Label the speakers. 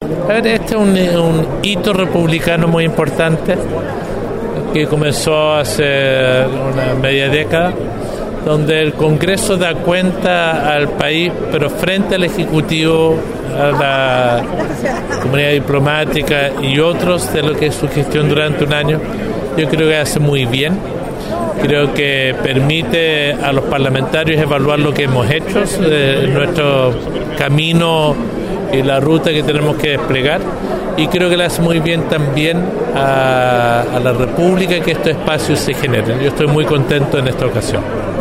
Speaker 1: A ver, este es un hito republicano muy importante que comenzó hace una media década, donde el Congreso da cuenta al país, pero frente al Ejecutivo, a la comunidad diplomática y otros, de lo que es su gestión durante un año. Yo creo que hace muy bien. Creo que permite a los parlamentarios evaluar lo que hemos hecho, nuestro camino y la ruta que tenemos que desplegar, y creo que le hace muy bien también a la República que estos espacios se generen. Yo estoy muy contento en esta ocasión.